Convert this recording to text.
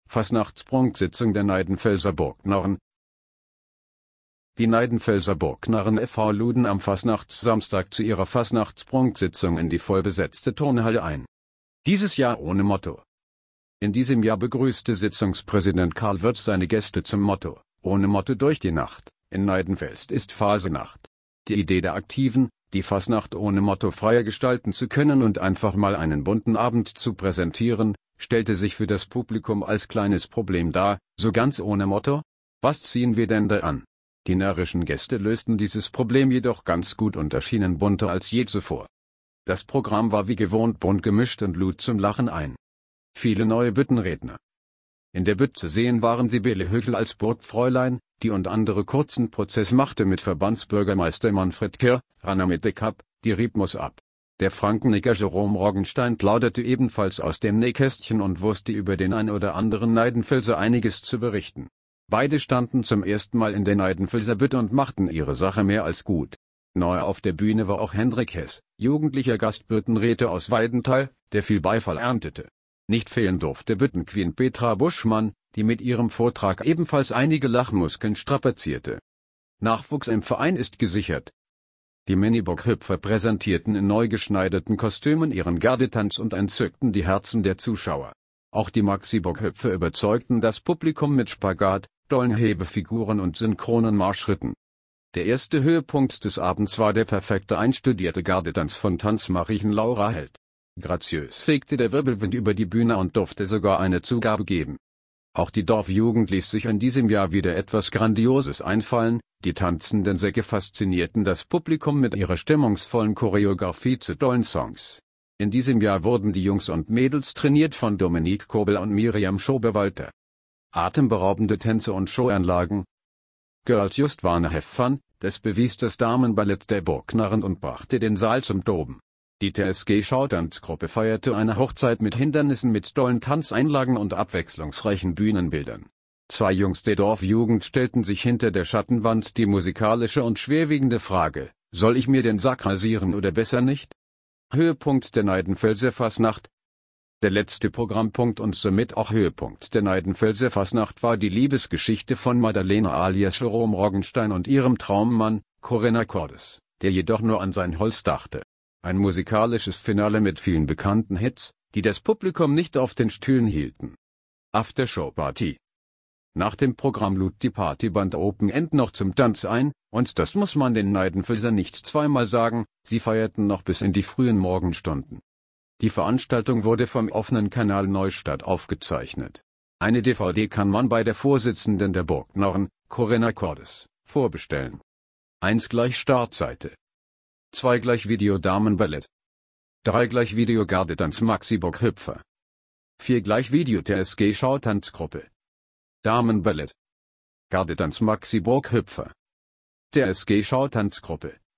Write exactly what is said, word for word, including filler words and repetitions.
Fastnachtsprunksitzung der Neidenfelser Burgknarren. Die Neidenfelser Burgknarren e V luden am Fastnachtssamstag zu ihrer Fastnachtsprunksitzung in die vollbesetzte Turnhalle ein. Dieses Jahr ohne Motto. In diesem Jahr begrüßte Sitzungspräsident Karl Wirth seine Gäste zum Motto: Ohne Motto durch die Nacht. In Neidenfels ist Phasenacht. Die Idee der Aktiven, die Fastnacht ohne Motto freier gestalten zu können und einfach mal einen bunten Abend zu präsentieren, stellte sich für das Publikum als kleines Problem dar. So ganz ohne Motto? Was ziehen wir denn da an? Die närrischen Gäste lösten dieses Problem jedoch ganz gut und erschienen bunter als je zuvor. Das Programm war wie gewohnt bunt gemischt und lud zum Lachen ein. Viele neue Büttenredner. In der Bütt zu sehen waren Sibylle Höckel als Burgfräulein, die und andere kurzen Prozess machte mit Verbandsbürgermeister Manfred Kirr, Rana mit de Kapp, die Riebmus ab. Der Frankenicker Jerome Roggenstein plauderte ebenfalls aus dem Nähkästchen und wusste über den ein oder anderen Neidenfelser einiges zu berichten. Beide standen zum ersten Mal in der Neidenfelser Bütt und machten ihre Sache mehr als gut. Neu auf der Bühne war auch Hendrik Hess, jugendlicher Gastbürtenräte aus Weidenthal, der viel Beifall erntete. Nicht fehlen durfte Büttenqueen Petra Buschmann, die mit ihrem Vortrag ebenfalls einige Lachmuskeln strapazierte. Nachwuchs im Verein ist gesichert. Die Miniburg-Hüpfer präsentierten in neu geschneiderten Kostümen ihren Gardetanz und entzückten die Herzen der Zuschauer. Auch die Maxiburg-Hüpfer überzeugten das Publikum mit Spagat, dollen Hebefiguren und synchronen Marschritten. Der erste Höhepunkt des Abends war der perfekte einstudierte Gardetanz von Tanzmariechen Laura Held. Graziös fegte der Wirbelwind über die Bühne und durfte sogar eine Zugabe geben. Auch die Dorfjugend ließ sich in diesem Jahr wieder etwas Grandioses einfallen, die tanzenden Säcke faszinierten das Publikum mit ihrer stimmungsvollen Choreografie zu dollen Songs. In diesem Jahr wurden die Jungs und Mädels trainiert von Dominique Kobel und Miriam Schobewalter. Atemberaubende Tänze und Showanlagen. Girls just wanna have fun, das bewies das Damenballett der Burgknarren und brachte den Saal zum Toben. Die T S G-Schautanzgruppe feierte eine Hochzeit mit Hindernissen mit dollen Tanzeinlagen und abwechslungsreichen Bühnenbildern. Zwei Jungs der Dorfjugend stellten sich hinter der Schattenwand die musikalische und schwerwiegende Frage: Soll ich mir den Sack rasieren oder besser nicht? Höhepunkt der Neidenfelser Fastnacht. Der letzte Programmpunkt und somit auch Höhepunkt der Neidenfelser Fastnacht war die Liebesgeschichte von Madalena alias Jerome Roggenstein und ihrem Traummann, Corinna Cordes, der jedoch nur an sein Holz dachte. Ein musikalisches Finale mit vielen bekannten Hits, die das Publikum nicht auf den Stühlen hielten. Aftershow-Party. Nach dem Programm lud die Partyband Open End noch zum Tanz ein, und das muss man den Neidenfelser nicht zweimal sagen, sie feierten noch bis in die frühen Morgenstunden. Die Veranstaltung wurde vom offenen Kanal Neustadt aufgezeichnet. Eine D V D kann man bei der Vorsitzenden der Burgknarren, Corinna Cordes, vorbestellen. eins gleich Startseite. zwei gleich Video Damenballett. drei gleich Video Gardetanz Maxiburg Hüpfer. vier gleich Video T S G Schautanzgruppe. Damenballett. Gardetanz Maxiburg Hüpfer. T S G Schautanzgruppe.